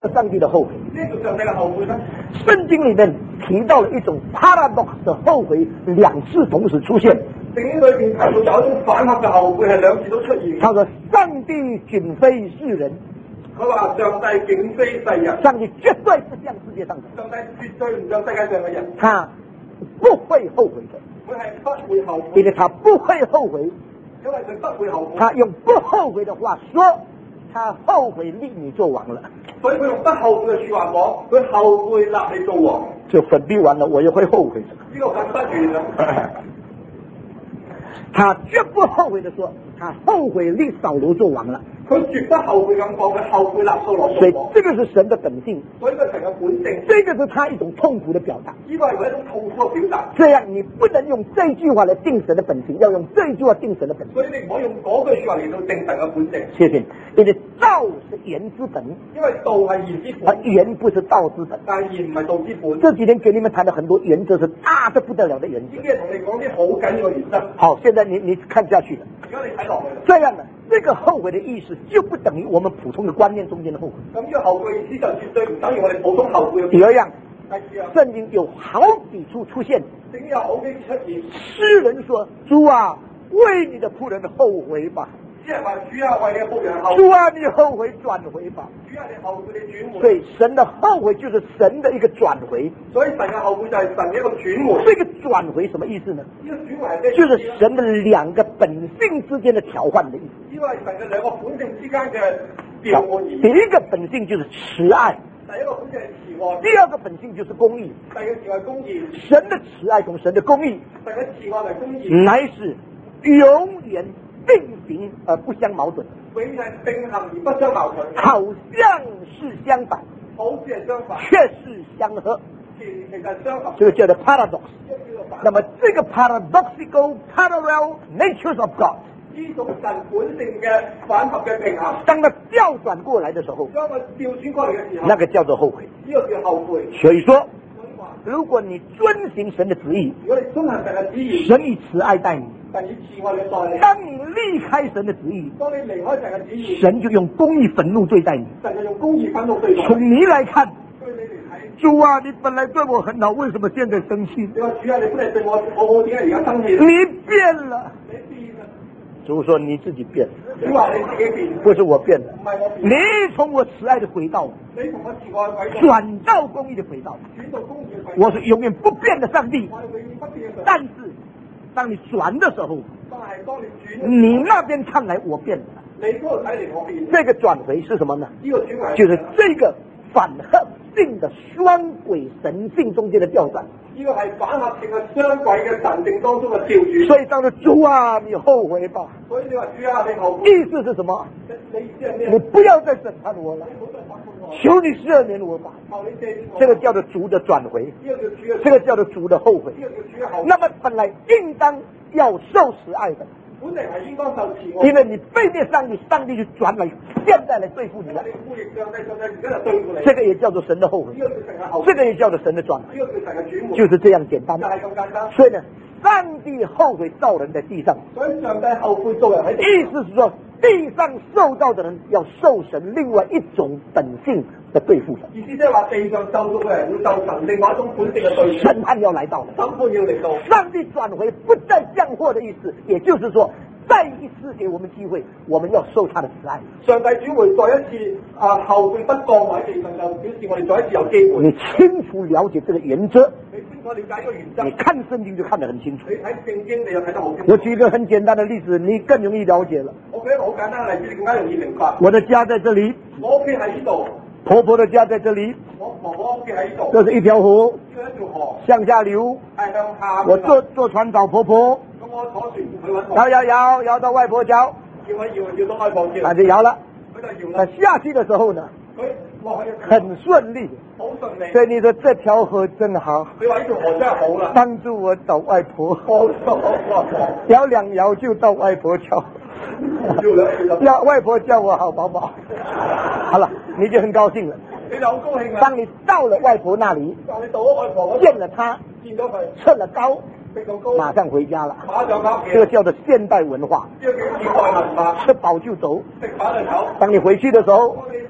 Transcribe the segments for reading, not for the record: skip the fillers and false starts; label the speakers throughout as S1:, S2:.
S1: 上帝的后悔。
S2: 呢個上帝嘅後悔呢？
S1: 聖經裡面提到了一種 paradox 的後悔，兩次同時出現。
S2: 聖經裏邊提到有一種反合嘅後悔係兩次都出現。
S1: 他說：上帝竟非世人。
S2: 佢話上帝竟非世人。
S1: 上帝絕對不像世界上的。
S2: 上帝絕對唔像世界上嘅人。
S1: 他不會後悔的。
S2: 佢係不會後悔。
S1: 因為他不會後悔。
S2: 因為佢不會後悔。
S1: 他用不後悔的話說，他後悔立你做王了。
S2: 所以佢用不後悔嘅說話講，佢後悔立你做王。
S1: 就粉筆完了，我也會後悔的。
S2: 呢個粉筆完啦。
S1: 他絕不後悔的說，他後悔立掃羅做王了。
S2: 佢絕不後悔咁講，佢後悔立掃羅做王。
S1: 所以這個是神的本性。
S2: 所以佢成個本性。
S1: 這個是他一種痛苦的表達。
S2: 呢個係佢一種痛苦嘅表達。
S1: 這樣你不能用這句話來定神的本性，要用這句話定神的本性。
S2: 所以你唔可以用嗰句說話嚟到定神嘅本性。
S1: 謝謝。因為道是言之本，
S2: 因為道係言之本，
S1: 而言不是道之本。
S2: 但言唔係道之本。
S1: 這幾天給你們談了很多原則，是大得不得了的原則。
S2: 呢啲同你講啲好緊要嘅原則。
S1: 好，現在你看下去了。
S2: 而家你睇落去了。
S1: 這樣呢，這個後悔的意思就不等於我們普通的觀念中間的後悔。
S2: 咁呢個後悔嘅意思就絕對唔等於我哋普通後悔嘅。
S1: 第二樣，聖經有好幾處出現。
S2: 聖經有好幾次出現。
S1: 詩人說：主啊，為你的僕人後悔吧。
S2: 詩人話：主啊，為你的僕人後悔。
S1: 主啊，你後悔轉回吧。
S2: 主啊，你後悔你轉回。
S1: 所以神的後悔就是神的一個轉回。
S2: 所以神嘅後悔就係神嘅一個轉回。
S1: 這個轉回什麼意思呢？
S2: 呢個轉回係咩？
S1: 就是神的兩個本性之間的調換的意思。
S2: 因為神嘅兩個本性之間嘅調換而已。
S1: 第一個本性就是慈愛。
S2: 第一個本性係慈愛。
S1: 第二個本性就是公義。
S2: 第二個慈愛公義。
S1: 神的慈愛同神的公義，
S2: 神嘅慈愛同公義，
S1: 乃是永遠並行而不相矛盾。
S2: 永遠係並行而不相矛盾。
S1: 好像是相反，
S2: 好似係相反，
S1: 卻是相合。
S2: 其實相合。
S1: 這個叫做 paradox。那麼這個 paradoxical parallel natures of God，
S2: 呢種神本性嘅反合嘅平衡，
S1: 當它調轉過來的時候，
S2: 當佢調轉過嚟嘅時候，
S1: 那個叫做後悔。
S2: 呢個叫後悔。
S1: 所以說，如果你遵行神的旨意，
S2: 如果你遵行神嘅旨意，
S1: 神以慈愛待你，
S2: 神以慈愛嚟待你。
S1: 當你離開神的旨意，
S2: 當你離開神嘅旨意，
S1: 神就用公義憤怒對待你。
S2: 神就用公義憤怒對待你。
S1: 從你來看，
S2: 對你嚟睇，
S1: 主啊，你本來對我很好，為什麼現在生氣？
S2: 你話主啊，你本來對我好好，點解而家生氣？
S1: 你變了。
S2: 你變啦。
S1: 主說你自己變了。
S2: 主話你自己變，
S1: 不是我變了。
S2: 唔係我變。
S1: 你從我慈愛的軌道，
S2: 你從我慈愛軌道
S1: 轉到公義的軌道。
S2: 轉到公義嘅軌道。
S1: 我是永遠不變的上帝。
S2: 我係永遠不變嘅上帝。
S1: 但是當你轉的時候，
S2: 但係當你轉，
S1: 你那邊看來我變了。
S2: 你嗰度睇嚟我變。
S1: 這個轉回是什麼呢？
S2: 呢個轉回
S1: 就是這個反合性的雙軌神性中間的調轉。
S2: 呢個係反合性嘅雙軌嘅神性當中嘅調轉。
S1: 所以當時主啊，你後悔吧。
S2: 所以你話主啊，你後悔。
S1: 意思是什麼？
S2: 你意思係咩？
S1: 你不要再審判我了，求你12年我吧。這個叫做主的轉回，這個叫做主的後悔。那麼本來應當要受慈愛的，
S2: 本嚟係應該受慈愛，
S1: 因為你背面上帝，上帝就轉來現在來對付你了。這個也叫做神的後悔，這個也叫做神的轉回，就是這樣簡單。所以呢，上帝後悔造人在地上，
S2: 所以上帝後悔造人喺地。
S1: 意思是說，地上受造的人要受神另外一種本性的對付。
S2: 意思即係話地上受造嘅人要受神另外一種本性嘅對付。
S1: 審判要來到了，
S2: 審判要嚟到。
S1: 上帝轉回不再降禍的意思，也就是說，再一次給我們機會，我們要受他的慈愛。
S2: 上帝轉回再一次後悔不降喺地上，就表示我哋再一次有機會。
S1: 你清楚了解這個原則，
S2: 你清楚了解呢個原則，
S1: 你看聖經就看得很清楚。
S2: 你睇聖經你又睇得好清楚。
S1: 我舉一個很簡單的例子，你更容易了解了。
S2: 我舉一個好簡單嘅例子，你更加容易明白。
S1: 我的家在這裡，
S2: 我屋企喺呢度，
S1: 婆婆的家在這裡，
S2: 我婆婆屋企喺呢度。
S1: 這是一條河，
S2: 呢一條河
S1: 向下流，
S2: 係向下。
S1: 我坐船找婆婆，
S2: 咁我坐船去揾婆婆。
S1: 搖到外婆腳，
S2: 搖到外婆腳，
S1: 那就搖了。
S2: 佢就搖
S1: 那
S2: 啦。
S1: 下去的時候呢，
S2: 佢落去
S1: 很順利。
S2: 好順利。
S1: 所以你說這條河真好，
S2: 佢話呢條河真係好啦，
S1: 幫助我找外婆。
S2: 好。
S1: 搖兩搖就到外婆橋，要外婆叫我好寶寶。好了，你就很高興了。
S2: 你就好高興啦。
S1: 當你到了外婆那裡，
S2: 當你到咗外婆嗰度，
S1: 見了她，
S2: 見到佢，
S1: 測了高，
S2: 食到高，
S1: 馬上回家了。
S2: 馬上返屋企。
S1: 這個叫做現代文化，
S2: 呢個叫現代文化。
S1: 吃飽就走。
S2: 食飽就走。
S1: 當你回去的時候，
S2: 當你返到屋企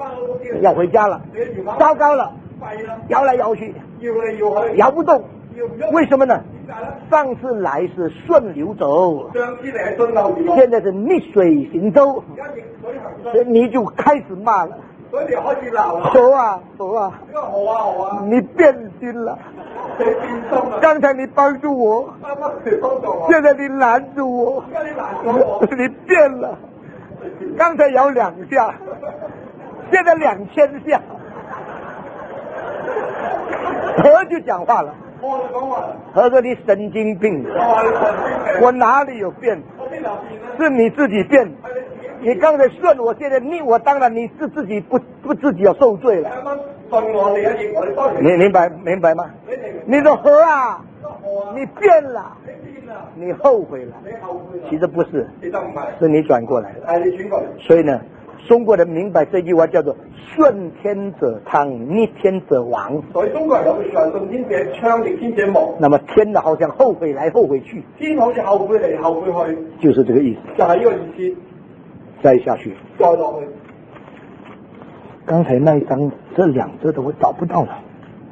S1: 要回家了，糟糕了，摇来摇去，摇不动，为什么呢？上次来是顺流走，现在是逆水行舟，所以你就开始骂了。猴啊猴啊，你变心了。刚才你帮助我，现在你拦住我，你变了。刚才摇2下，现在2000下。河就讲话了，河说你神经病，我哪里有变？是你自己变。你刚才顺我，现在逆我，当然你是自己不自己要受罪了。你明白吗？你说河啊，你变了，你后悔了。其实不是，是你转过来了。所以呢，中国人明白这句话叫做顺天者昌，逆天者亡。
S2: 所以中国人有句说顺天者昌，逆天者亡。
S1: 那么天呢，好像后悔来后悔去，
S2: 天好似后悔嚟后悔去，
S1: 就是这个意思。
S2: 就係呢個意思。
S1: 再下去，
S2: 再落去。
S1: 刚才那一张这2则都我找不到了。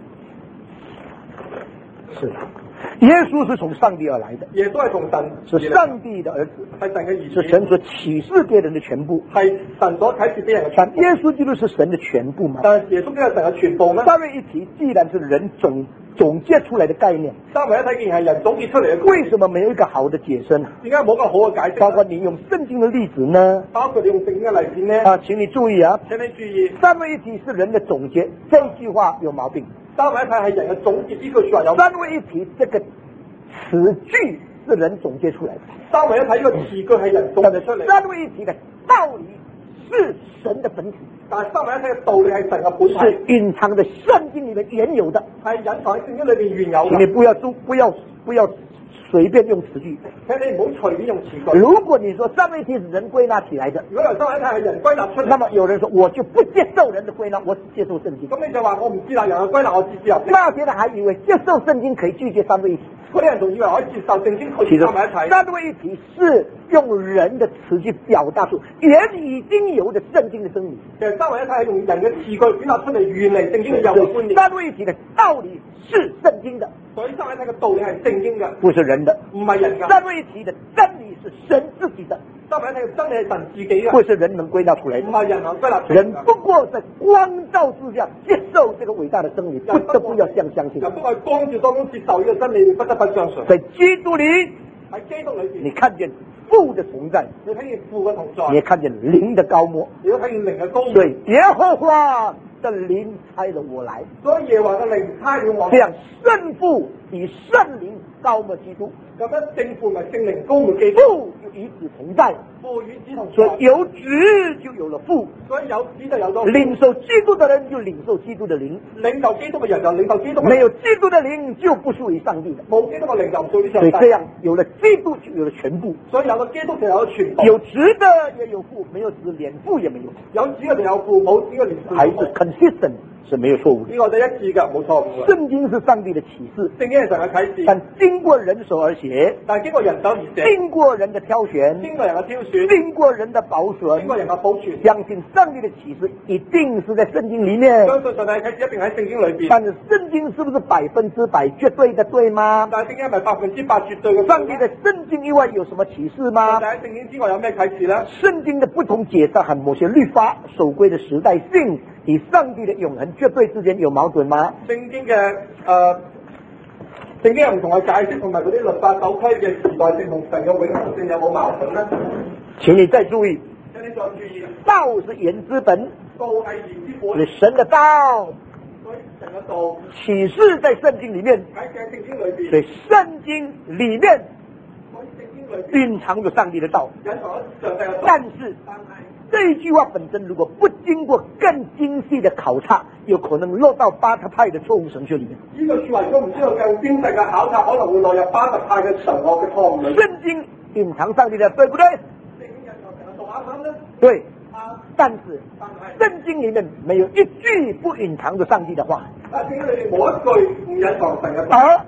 S1: 是的，耶稣是从上帝而来的，
S2: 耶穌係從神，
S1: 是上帝的兒子，
S2: 係神嘅兒子，
S1: 是神所啟示給人的全部，
S2: 係神所啟示俾人嘅全
S1: 但
S2: 部。
S1: 耶穌基督是神的全部嗎？
S2: 但係耶穌基督係神嘅全部咩？
S1: 三位一體既然是人總結出來的概念，
S2: 三位一體既然係人總結出嚟嘅，
S1: 為什麼沒有一個好的解釋呢？
S2: 點解冇個好嘅解釋？
S1: 包括你用聖經的例子呢？
S2: 包括你用聖經嘅例子呢？
S1: 請你注意啊！
S2: 請你注意，
S1: 三位一體是人的總結，這句話有毛病。
S2: 三位一體係人嘅總結，呢句說話有。
S1: 三位一體這個詞句是人總結出來的。
S2: 三位一體呢個詞句係人總結出嚟。
S1: 三位一體的道理是神的本體，
S2: 但係三位一體嘅道理係神嘅本體，
S1: 是隱藏在聖經裏面原有的，
S2: 係隱藏喺聖經裏邊原有嘅。
S1: 請你不要隨便用詞句，
S2: 請你唔好隨便用詞句。
S1: 如果你說三位一體是人歸納起來的，
S2: 如果由三位一體係人歸納出嚟，
S1: 那麼有人說我就不接受人的歸納，我只接受聖經。
S2: 咁你就話我唔接納人嘅歸納，我只接受。
S1: 那些人還以為接受聖經可以拒絕三位一體，
S2: 嗰啲人仲以為可以接受聖經拒絕三位一體。
S1: 三位一體是用人的詞去表達出原已經有的聖經的真理。
S2: 其實三位一體係用人嘅詞句表達出嚟原嚟聖經嘅有嘅觀念。
S1: 三位一體的道理是聖經的，
S2: 所以三位一體嘅道理係聖經嘅，
S1: 不是人的，
S2: 唔係人嘅。
S1: 三位一體的真理是神自己的，
S2: 三位一體嘅真理係神自己嘅，
S1: 不是人能歸納出來的，
S2: 唔係人能歸納出嚟。
S1: 人不過在光照之下接受這個偉大的真理，不得不要相信。
S2: 人不過係光照當中接受呢個真理，你不得不相信。
S1: 在基督裏，
S2: 喺基督裏邊，
S1: 你看見父的同在，
S2: 你睇見父嘅同在，
S1: 你也看見靈的高摩，
S2: 你都睇見靈嘅高摩。
S1: 對，耶和華的靈差了我來，
S2: 所以耶和華嘅靈差了我來，
S1: 這樣聖父與聖靈高摩基督，
S2: 咁樣聖父咪聖靈高摩基督，
S1: 父就與子同在，
S2: 父與子同在，
S1: 所以有子就有了父，
S2: 所以有子就有咗父。
S1: 領受基督的人就領受基督的靈，
S2: 領受基督嘅人就領受基督嘅靈，
S1: 沒有基督的靈就不屬於上帝的，
S2: 冇基督嘅靈就唔屬於上帝。
S1: 所以這樣有了基督就有了全部，
S2: 所以有了基督就有了全部。
S1: 有子的也有父，沒有子連父也沒有，
S2: 有子嘅就有父，冇子嘅連父。
S1: 還是 consistent 是沒有錯誤的。
S2: 呢個就一致嘅，冇錯誤嘅。
S1: 聖經是上帝的啟示，
S2: 聖經係神嘅啟示，
S1: 但經過人手而寫，
S2: 但係經過人手而寫，
S1: 經過人的挑選，
S2: 經過人嘅挑選，
S1: 經過人的保存，
S2: 經過人嘅保存，
S1: 相信上帝的啟示一定是在聖經裏面。
S2: 相信上帝嘅啟示一定喺聖經裏邊。
S1: 但是聖經是不是100%絕對的對嗎？
S2: 但係聖經係咪100%絕對嘅？
S1: 上帝的聖經以外有什麼啟示嗎？
S2: 但係喺聖經之外有咩啟示呢？
S1: 聖經的不同解釋和某些律法守規的時代性與上帝的永恆絕對之間有矛盾嗎？
S2: 聖經嘅聖經有唔同嘅解釋，同埋嗰啲律法守規嘅時代性同神嘅永恆性有冇矛盾呢？
S1: 請你再注意，
S2: 請你再注意，
S1: 道是言之本，
S2: 道係言之本，
S1: 是神的道，
S2: 所以神嘅道
S1: 啟示在聖經裏面，
S2: 喺聖經裏邊，
S1: 所以聖經裏面
S2: 所以聖經裏邊
S1: 蘊藏着上帝的道。
S2: 隱藏咗上帝嘅道。
S1: 但是這一句話本身如果不經過更精細的考察，有可能落到巴特派的錯誤神學裏面。
S2: 呢個說話如果唔知道更精細嘅考察，可能會落入巴特派嘅神學嘅錯誤裏。
S1: 聖經隱藏上帝的，對不對？
S2: 聖經隱藏神嘅道啱唔啱呢？
S1: 對。但是聖經裏面沒有一句不隱藏着上帝的話。
S2: 聖經裏面冇一句唔隱藏神嘅道。
S1: 而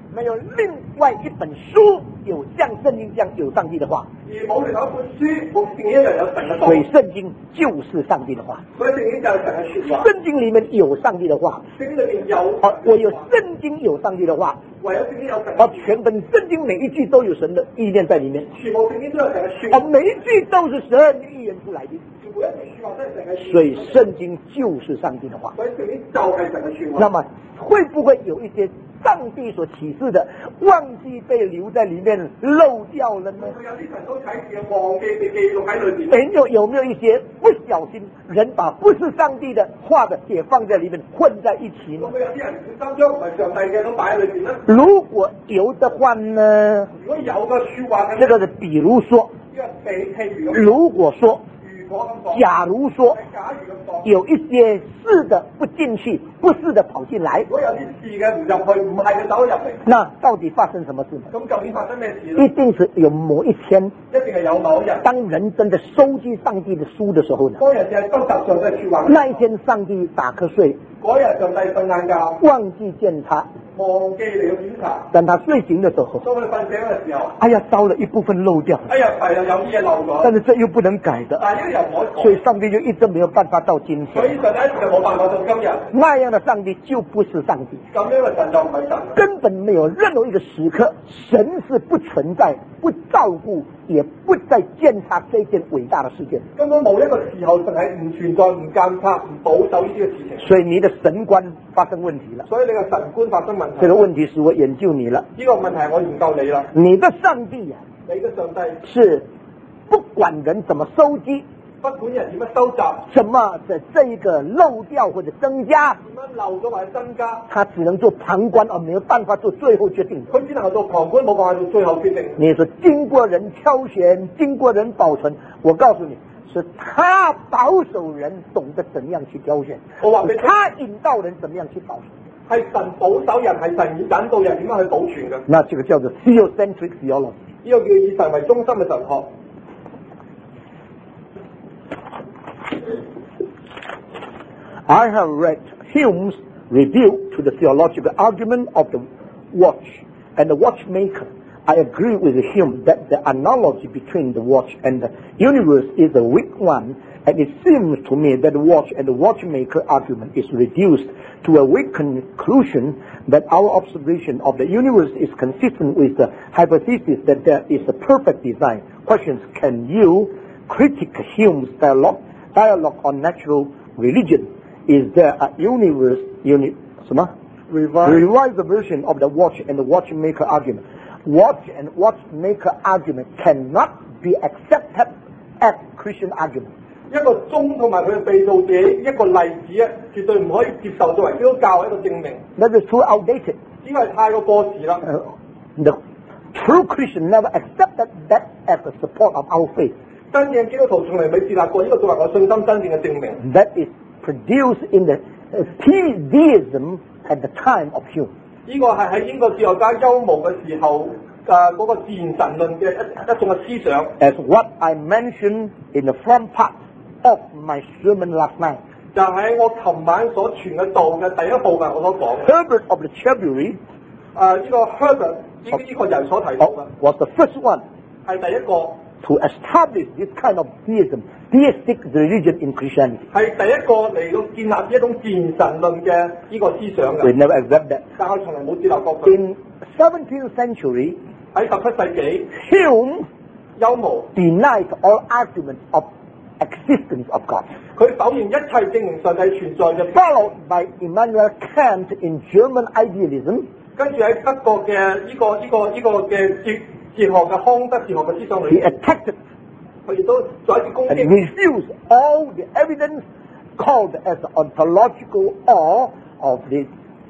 S1: 没有另外一本书有像圣经这样有上帝的话，
S2: 而冇另外一本書冇聖經一樣有神嘅道。
S1: 所以聖經就是上帝的話。
S2: 所以聖經就係神嘅説話。
S1: 聖經裡面有上帝的話，
S2: 聖經裏面有。
S1: 我有聖經有上帝的話，
S2: 唯有聖經有神嘅。
S1: 全本聖經每一句都有神的意念在裡面。
S2: 全部聖經都有神嘅説話。
S1: 每一句都是神預言出來的。所以聖經就是上帝的話。
S2: 所以聖經就係神嘅説話。
S1: 那麼會不會有一些上帝所啟示的忘記被留在裡面漏掉了呢？
S2: 有啲神都啟示嘅忘記被記錄喺裏邊。
S1: 有沒有一些不小心人把不是上帝的話的也放在裡面混在一起呢？
S2: 有啲人小心將唔係上帝嘅都擺喺裏邊呢？
S1: 如果有的話呢？
S2: 如果有個説話，
S1: 這個是比如說，如果說。假如說有一些是的不進去，不是的跑進來，
S2: 如果有啲是嘅唔入去，唔係嘅走入嚟，
S1: 那到底發生什麼事呢？
S2: 咁究竟發生咩事呢？
S1: 一定是有某一天，
S2: 一定係有某一日，
S1: 當人真的收集上帝的書的時候呢，
S2: 當日就係收集上帝説話，
S1: 那一天上帝打瞌睡，
S2: 嗰日上帝瞓晏覺，
S1: 忘記檢查，
S2: 忘記嚟檢查。
S1: 等他睡醒的時候，
S2: 當佢瞓醒嘅時候，
S1: 哎呀，糟了，一部分漏掉，
S2: 哎呀，係啊，有啲嘢漏咗，
S1: 但是這又不能改的，
S2: 但係呢個又唔可以改，
S1: 所以上帝就一直沒有辦法到今天。
S2: 所以上帝一直冇辦法到今日。
S1: 那樣的上帝就不是上帝，
S2: 咁樣嘅神就唔係神，
S1: 根本沒有任何一個時刻，神是不存在、不照顧，也不再檢查這件偉大的事件。
S2: 根本冇一個時候神係唔存在、唔監察、唔保守呢啲嘅事情。
S1: 所以你的神觀發生問題了。
S2: 所以你嘅神觀發生問題。
S1: 這個問題是我研究你了。
S2: 呢個問題係我研究你啦。
S1: 你的上帝啊，
S2: 你嘅上帝
S1: 是不管人怎麼收集，
S2: 不管人點樣收集，
S1: 什麼的這一個漏掉或者增加，
S2: 點樣漏咗或者增加，
S1: 他只能做旁觀，而沒有辦法做最後決定。
S2: 佢只能夠做旁觀，冇辦法做最後決定。
S1: 你是經過人挑選，經過人保存，我告訴你，是他保守人懂得怎樣去挑選，他引導人怎麼樣去保存。
S2: 係神保守人，係神引導人點樣去保存嘅。
S1: 那這個叫做 theocentric theology，
S2: 呢個叫以神為中心嘅神學。
S1: I have read Hume's review to the theological argument of the watch and the watchmaker. I agree with Hume that the analogy between the watch and the universe is a weak one, and it seems to me that the watch and the watchmaker argument is reduced to a weak conclusion that our observation of the universe is consistent with the hypothesis that there is a perfect design. Questions: can you critique Hume's dialogue on natural religion? Is there a revised version of the watch and the watchmaker argument? Watch and watchmaker argument cannot be accepted as Christian argument.
S2: 一個鐘同埋佢嘅被造者一個例子啊，絕對唔可以接受作為基督教一個證明。
S1: That is too outdated.
S2: 因為太過過時啦。
S1: The true Christian never accepted that as a support of our faith.
S2: 真正基督徒從來未接納過呢個作為我信心真正嘅證明。
S1: That is produced in the theism at the time of Hume.
S2: 呢個係喺英國哲學家休謨嘅時候嗰個自然神論嘅一種嘅思想。
S1: As what I mentioned in the front part of my sermon last night.
S2: 就喺我琴晚所傳嘅道嘅第一部分我所講。
S1: Herbert of the Cherbury，
S2: 呢個 Herbert 呢個人所提到嘅
S1: was the first one
S2: 係第一個
S1: to establish this kind of theistic religion in Christianity.
S2: 係第一個嚟到建立一種自然神論嘅呢個思想嘅。
S1: We never accept that.
S2: 但係從來冇接納過佢。
S1: In 17th century，
S2: 喺17世紀
S1: Hume
S2: 休謨
S1: denied all arguments of existence of God.
S2: 佢否認一切證明上帝存在嘅。
S1: Followed by Immanuel Kant in German idealism，
S2: 跟住喺德國嘅呢個嘅哲學嘅康德哲學嘅思想裏
S1: he attacked
S2: 佢亦都再一次攻
S1: and
S2: 擊
S1: refused all the evidence called as the ontological or of the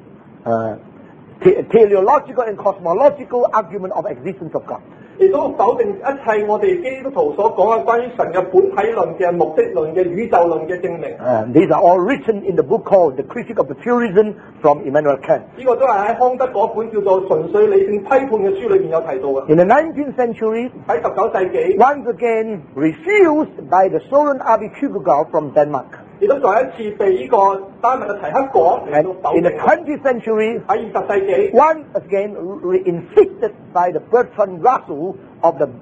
S1: teleological and cosmological argument of existence of God.
S2: 亦都否定一切我哋基督徒所講嘅關於神嘅本體論嘅目的論嘅宇宙論嘅證明。
S1: These are all written in the book called The Critique of the Purism from Immanuel Kant.
S2: 呢個都係喺康德嗰本叫做《純粹理性批判》嘅書裏邊有提到嘅。
S1: In the 19th century，
S2: 喺19世紀
S1: once again refused by the Soren Abe Kierkegaard from Denmark.
S2: 亦都再一次被呢個丹麥嘅提克果嚟
S1: And
S2: 到否
S1: in the
S2: 定。
S1: 20th century,
S2: 喺20世紀，
S1: once again reinsisted by the Bertrand Russell of the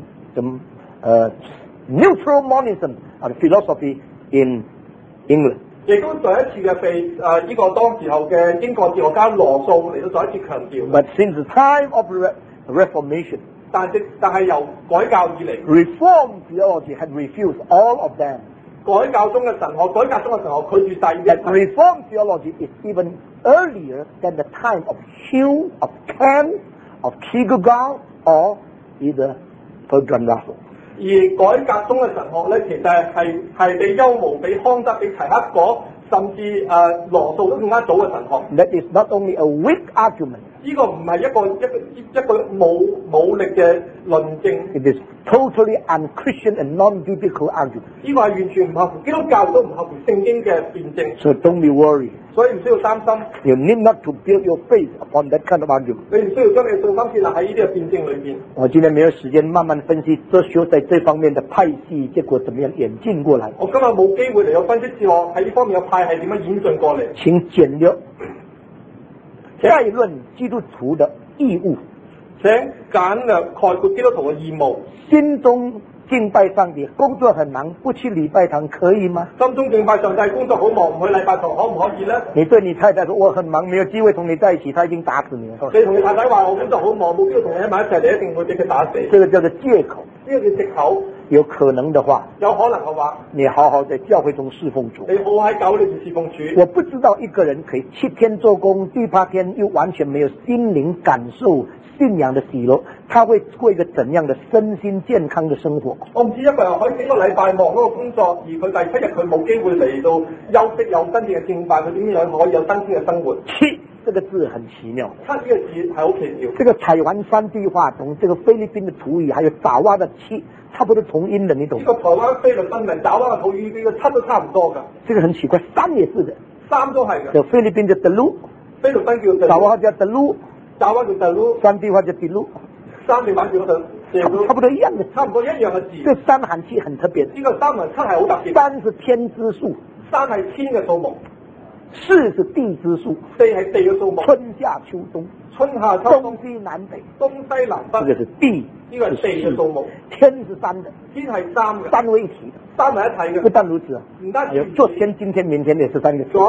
S1: neutral monism of the philosophy in England.
S2: 亦都再一次嘅被呢個當時候嘅英國哲學家羅素嚟到再一次強調。
S1: But since the time of Reformation,
S2: 但係由改教以嚟，
S1: Reformed theology had refused all of them.
S2: 改教中嘅神學，改革中嘅神學拒絕晒呢
S1: That
S2: 一切。
S1: Reformed theology is even earlier than the time of Hume, of Kant, of Kierkegaard, or either Bertrand Russell.
S2: 而改革中嘅神學咧，其實係比休謨、比康德、比提克果，甚至羅素都更加早嘅神學。
S1: That is not only a weak argument,
S2: 呢個唔係一個冇力嘅論證，
S1: it is totally unchristian and non-biblical argument.
S2: 呢個係完全唔合乎基督教，都唔合乎聖經嘅辯證，
S1: So don't be worried.
S2: 所以唔需要擔心。
S1: You need not to build your faith upon that kind of argument.
S2: 你唔需要將你嘅信心建立喺呢啲嘅辯證裏邊。
S1: 我今天沒有時間慢慢分析哲學在這方面的派系，結果怎麼樣演進過來。
S2: 我今日冇機會嚟到分析哲學喺呢方面嘅派系點樣演進過嚟。
S1: 請簡略概論基督徒的義務。
S2: 請簡略概括基督徒嘅義務。
S1: 心中敬拜上帝，工作很忙，不去禮拜堂可以嗎？
S2: 心中敬拜上帝，工作好忙，唔去禮拜堂可唔可以呢？
S1: 你對你太太說我很忙，沒有機會同你在一起，她已經打死你了。
S2: 你同你太太話我工作好忙，冇機會同你喺埋一齊，你一定會俾佢打死。
S1: 這個叫做借口。
S2: 呢個叫藉口。
S1: 有可能的話，
S2: 有可能嘅話，
S1: 你好好在教會中侍奉主。
S2: 你好喺教裏面侍奉主。
S1: 我不知道一個人可以7天做工，第8天又完全沒有心靈感受信仰的喜樂，他會過一個怎樣的身心健康的生活？
S2: 我唔知一個人可以幾個禮拜忙嗰個工作，而佢第7日佢冇機會嚟到休息有真正嘅敬拜，佢點樣可以有新鮮嘅生活？
S1: 七這個字很奇妙，
S2: 七呢個字係好奇妙。
S1: 這個彩灣三地話同這個菲律賓的土語，還有爪哇的七，差不多同音的，你懂？
S2: 呢個台灣菲律賓人爪哇嘅土語呢個七都差唔多㗎。
S1: 這個很奇怪，三也是的，
S2: 三都係嘅。
S1: 就菲律賓叫德魯，
S2: 菲律賓叫
S1: 爪哇叫德魯，
S2: 爪哇叫德魯，
S1: 三地話叫迪魯，
S2: 三地話叫德魯，
S1: 差不多一樣的，
S2: 差唔多一樣嘅字。
S1: 這三含七很特別。
S2: 呢個三同七係好特別。
S1: 三是天之數，
S2: 三係天嘅數目。
S1: 四是地之數，
S2: 四係地嘅數目。
S1: 春夏秋冬，
S2: 春夏秋冬，
S1: 東西南北，
S2: 東西南北。
S1: 這個是地，
S2: 呢個係地嘅數目。
S1: 天是三的，
S2: 天係三嘅，
S1: 三為一體的，
S2: 三為一體嘅。
S1: 不但如此，
S2: 唔單止
S1: 昨天、今天、明天也是三個數。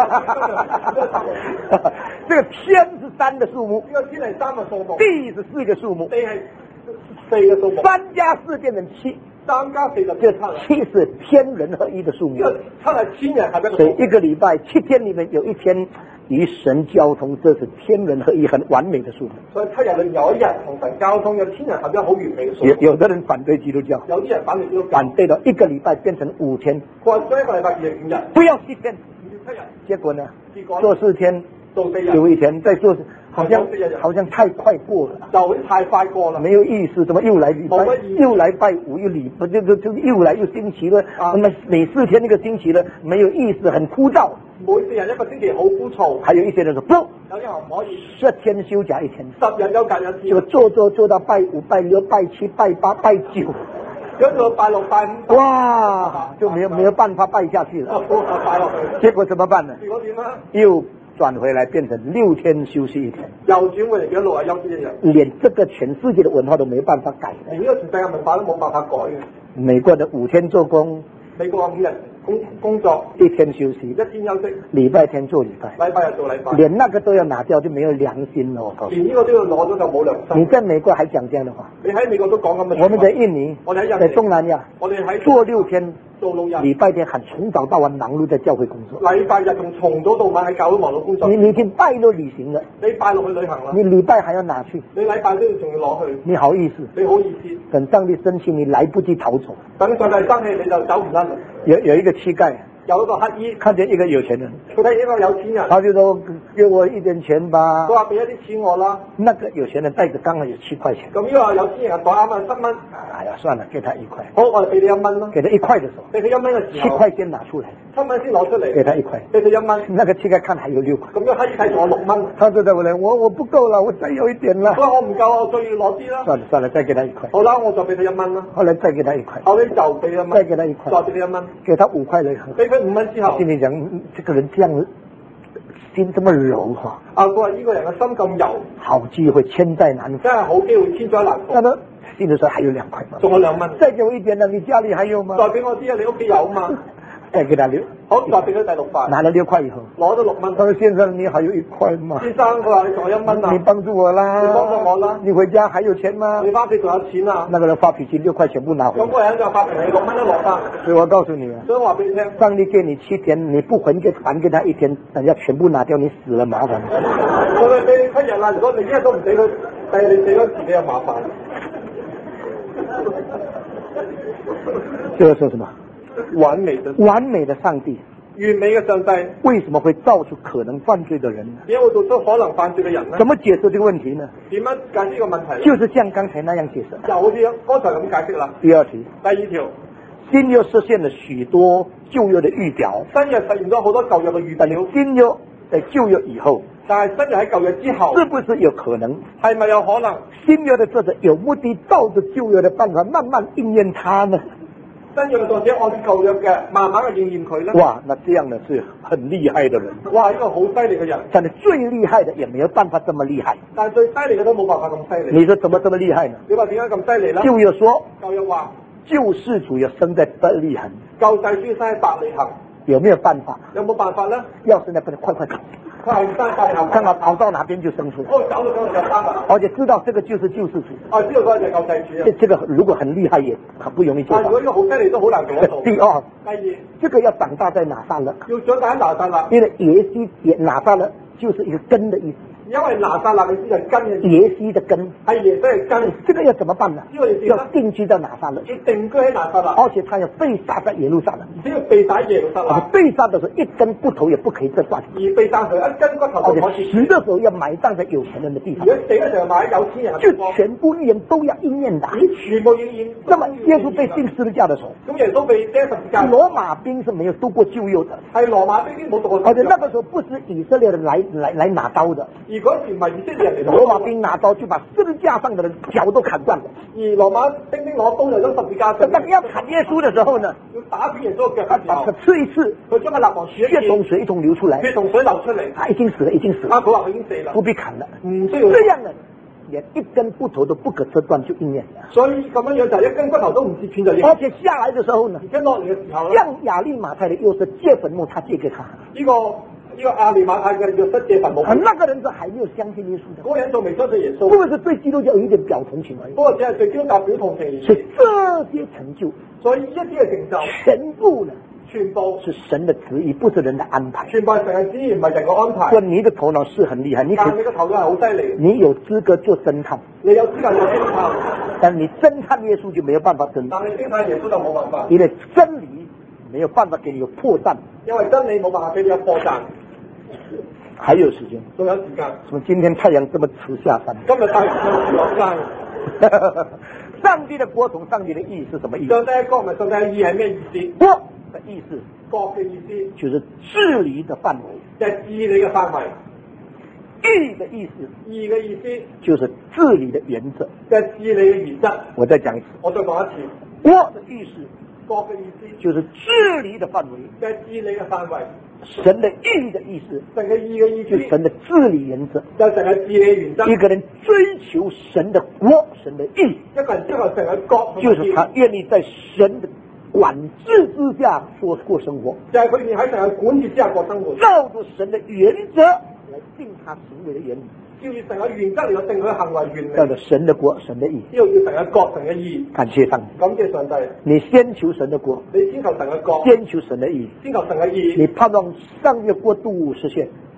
S1: 這個天是三的數目，
S2: 呢個天係三嘅數目，
S1: 地是四個數目，
S2: 地係四嘅數目。
S1: 三加四變成七，
S2: 三加四就
S1: 這七是天人合一的數目。
S2: 呢個七係天人合一嘅數目。
S1: 所以一個禮拜7天裡面有一天與神交通，這是天人合一很完美的數目。
S2: 所以7日裏面有一日同神交通，有天人合一好完美嘅數目。
S1: 有的人反對基督教，
S2: 有啲人反對基督教，
S1: 反對到一個禮拜變成5天，
S2: 或者一個禮拜變成5日，
S1: 不要7天，
S2: 唔要7日。
S1: 結果呢？
S2: 結果
S1: 做4天，
S2: 做4日，
S1: 休1天，再做，好像太快過了，
S2: 就好似太快過啦，
S1: 沒有意思。怎麼又來禮拜，又來拜5，就又來又星期了？那麼每4天那個星期了，沒有意思，很枯燥。
S2: 每4日一個星期好枯燥。
S1: 還有一些人說不，
S2: 有啲人唔可以
S1: 10天休假1天
S2: ，10日休假1天，
S1: 就做到拜5、拜6、拜7、拜8、拜9。
S2: 如果到拜6、拜5，
S1: 哇，就沒有辦法拜下去了。
S2: 拜落去，
S1: 結果怎麼辦呢？
S2: 結果點啊？
S1: 又轉回來變成6天休息1天，
S2: 又轉回嚟變6日休息1日。
S1: 連這個全世界的文化都沒辦法改。
S2: 連呢個全世界文化都冇辦法改嘅。
S1: 美國的5天做工，
S2: 美國5日工作
S1: 1天休息
S2: ，1天休息，
S1: 禮拜天做禮拜，
S2: 禮拜日做禮拜，
S1: 連那個都要拿掉，就沒有良心了。我告訴
S2: 連呢個都要攞咗就冇良心。
S1: 你在美國還講這樣的話？
S2: 你喺美國都講咁嘅。
S1: 我們在印尼，
S2: 我哋喺印尼，
S1: 在東南亞，
S2: 我哋喺
S1: 做6天，
S2: 做6日，
S1: 禮拜天還從早到晚忙碌在教會工作。
S2: 禮拜日仲從早到晚喺教會忙碌工作。
S1: 你已經拜六旅行了，
S2: 你拜6去旅行啦，
S1: 你禮拜還要拿去，
S2: 你禮拜都要仲要攞去，
S1: 你好意思？
S2: 你好意思？
S1: 等上帝生氣，你來不及逃走。
S2: 等上帝生氣你就走唔甩。
S1: 有一個乞丐，
S2: 有一個乞衣，
S1: 看見一個有錢人，
S2: 佢睇呢個有錢人，
S1: 他就說給我一點錢吧。
S2: 佢話俾一啲錢我啦。
S1: 那個有錢人袋子剛好有7塊錢。
S2: 咁呢個有錢人袋啱啱7蚊。
S1: 哎呀，算了，給他1塊。
S2: 好，我哋俾你1蚊咯。
S1: 給他1塊的時候，
S2: 俾佢1蚊嘅時候，
S1: 7塊先拿出來
S2: ，7蚊先攞出嚟，
S1: 給他1塊，
S2: 俾佢1蚊。
S1: 那個乞丐看還有6塊。
S2: 咁樣乞丐仲有6蚊。
S1: 他就在我嚟，我不夠了，我再有一點啦。
S2: 佢話我唔夠，我再要攞啲啦。
S1: 算了，再給他1塊。
S2: 好啦，我就俾佢1蚊啦。
S1: 後來再給他1塊。
S2: 後尾就俾1蚊。
S1: 再給他1塊。
S2: 再俾佢1蚊。
S1: 給他5塊了以後，
S2: 俾佢5蚊之後，
S1: 心裡講，這個人這樣心這麼柔哈。
S2: 佢話呢個人嘅心咁柔，
S1: 好機會千載難逢。
S2: 真係好機會千載難逢。
S1: 那麼心裡說還有2塊嘛，
S2: 仲有2蚊。
S1: 再給我一點呢？你家裡還有嗎？
S2: 再俾我啲啊，你屋企有嘛？
S1: 再給他6。
S2: 好，再俾佢第6塊。
S1: 拿了6塊以後，
S2: 攞咗6蚊。
S1: 他說先生，你還有1塊嗎？
S2: 先生，佢話你仲有1蚊啊？
S1: 你幫助我啦，
S2: 你幫助我啦。
S1: 你回家還有錢嗎？
S2: 你翻屋企仲有錢啊？
S1: 那個人發脾氣，6塊全部拿回來。
S2: 咁嗰人就發脾氣，6蚊都攞翻。
S1: 所以我告訴你啊，
S2: 所以我話俾你聽，
S1: 上帝給你7天，你不還給他1天，人家全部拿掉，你死了麻煩。
S2: 佢俾你7日啦，如果你1日都唔俾佢，第日你死咗自己有麻煩。
S1: 這個說什麼？
S2: 完美的
S1: 上帝，
S2: 完美嘅上帝，
S1: 為什麼會造出可能犯罪的人呢？
S2: 點解會做出可能犯罪嘅人呢？
S1: 怎麼解釋這個問題呢？
S2: 點樣解釋呢個問題？
S1: 就是像剛才那樣解釋。
S2: 就好似剛才咁解釋啦。
S1: 第2題，
S2: 第2條，
S1: 新約實現了許多舊約的預表，
S2: 新約實現咗好多舊約嘅預表。
S1: 新約在舊約以後，
S2: 但係新約喺舊約之後，
S1: 是不是有可能？
S2: 係咪有可能？
S1: 新約的作者有目的照着舊約的辦法慢慢應驗它呢？
S2: 新約嘅作者按照舊約嘅慢慢嘅應驗佢呢？
S1: 哇，那這樣呢是很厲害的人。
S2: 哇，呢個好犀利嘅人。
S1: 但係最厲害的也沒有辦法這麼厲害。
S2: 但係最犀利嘅都冇辦法咁犀利。
S1: 你說怎麼這麼厲害呢？
S2: 你話點解咁犀利呢？
S1: 舊約說，
S2: 舊約話
S1: 救世主要生在伯利恆，
S2: 救世主要生喺伯利恆。
S1: 有沒有辦法？
S2: 有冇辦法呢？
S1: 要生在伯利恆，快跑！
S2: 佢係生喺伯利恆，
S1: 看他跑到哪邊就生出來。
S2: 哦，走到就生啦。
S1: 而且知道這個就是救世主。
S2: 啊，知道嗰個就係救世主啊。
S1: 這個如果很厲害也很不容易做到。
S2: 如果呢個好犀利都好難做得到。
S1: 第二，
S2: 第二，
S1: 這個要長大在拿撒勒。
S2: 要長大喺拿撒勒。
S1: 因為耶西也拿撒勒就是一個根的意思。
S2: 因為拿撒勒嘅意思係根嘅意思。
S1: 耶西的根
S2: 係耶西嘅根。
S1: 這個要怎麼辦呢？要定居到拿撒勒。
S2: 要定居喺拿撒勒。
S1: 而且他要被殺在耶路撒冷。
S2: 只要被殺耶路撒冷。
S1: 被殺的時候一根骨頭也不可以折斷。
S2: 而被殺時一根骨頭都可以。
S1: 死的時候要埋葬在有錢人的地方。
S2: 如果死嘅時候埋喺有錢人嘅地方。
S1: 就全部預言都要應驗的。
S2: 全部應驗。
S1: 那麼耶穌被釘十字架的時候，
S2: 咁耶穌被釘十字架。
S1: 羅馬兵是沒有讀過舊約的。
S2: 係羅馬兵冇讀過舊約。
S1: 而且那個時候不是以色列人來拿刀的。
S2: 而嗰時唔係以色列人嚟。
S1: 羅馬兵拿刀就把十字架上的人腳都砍斷了。
S2: 而羅馬兵攞刀就將十字架上。
S1: 那個要砍耶穌的時候呢？
S2: 要打斷耶穌嘅腳嘅時候，
S1: 他刺一刺，
S2: 佢將個肋旁血
S1: 從水一同流出來。
S2: 血從水流出嚟。
S1: 他已經死了，已經死了。
S2: 佢話佢已經死了，
S1: 不必砍了。
S2: 唔需要。
S1: 這樣呢，連一根骨頭都不可折斷就應驗了。
S2: 所以咁樣樣就一根骨頭都唔折斷就應驗。
S1: 而且下來的時候呢，
S2: 而且落嚟嘅時候咧，
S1: 讓亞利馬太的約瑟借墳墓，他借給他。
S2: 呢個亞利馬太嘅約瑟借墳墓。
S1: 那個人是還沒有相信耶穌的。
S2: 嗰個人仲未相信耶穌。
S1: 不過是對基督教有一點表同情而已。
S2: 不過只係對基督教表同情而已。
S1: 所以這些成就，
S2: 所以一啲嘅成就，
S1: 全部呢，
S2: 全部
S1: 是神的旨意，不是人的安排。
S2: 全部係神嘅旨意，唔係人嘅安排。
S1: 所以你的頭腦是很厲害，
S2: 但你個頭腦係好犀利。
S1: 你有資格做偵探，
S2: 你有資格做偵探，
S1: 但你偵探耶穌就沒有辦法偵探。
S2: 但你偵探耶穌就冇辦法，
S1: 因為真理沒有辦法給你有破綻。
S2: 因為真理冇辦法給你有破綻。
S1: 還有時間，
S2: 仲有時間。
S1: 什麼？今天太陽這麼遲下山。
S2: 今日太陽落山。
S1: 上帝的國同上帝的義是什麼意思？
S2: 上帝的國唔係上帝嘅義係咩意思？
S1: 國的意思，
S2: 國嘅意思
S1: 就是治理的範圍，
S2: 就係治理嘅範圍。
S1: 義的意思，
S2: 義嘅意思
S1: 就是治理的原則，
S2: 就係治理嘅原則。
S1: 我再講一次，
S2: 我再講一次，
S1: 國的意思，
S2: 國嘅意思
S1: 就是治理的範圍，
S2: 就係治理嘅範圍。
S1: 神的義的意思，
S2: 神嘅義嘅意思，
S1: 就是神的治理原則，
S2: 就係神嘅治理原則。
S1: 一個人追求神的國，神的義，
S2: 一個人追求神嘅國，
S1: 就是他願意在神的管治之下過生活，
S2: 就係佢哋喺神嘅管治之下過生活，
S1: 照着神的原則來定他行為的原理，
S2: 照住神嘅原則嚟到定佢嘅行為原理，
S1: 照着神的國，神的義，
S2: 呢個叫神嘅國，神嘅義。
S1: 感謝上帝，
S2: 感謝上帝。
S1: 你先求神的國，
S2: 你先求神嘅國，
S1: 先求神的義，
S2: 先求神嘅義，
S1: 你盼望上帝的國度實現，